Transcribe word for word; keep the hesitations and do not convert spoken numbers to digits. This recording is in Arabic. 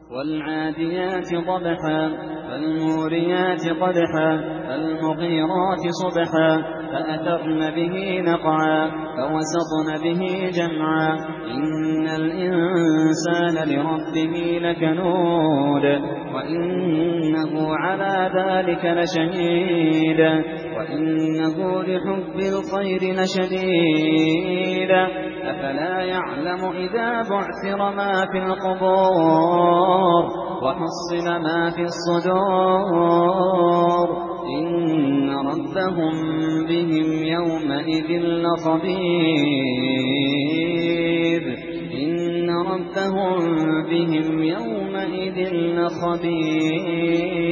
والعاديات ضبحا فالموريات قدحا فالمغيرات صبحا فأثرن به نقعا فوسطن به جمعا إن الإنسان لربه لكنود وإنه على ذلك لشهيد وإنه لحب الخير لشديد أفلا يعلم إذا بعثر ما في القبور وحصل ما في الصدور إن ربهم بهم يومئذ لخبير إن ربهم بهم يومئذ لخبير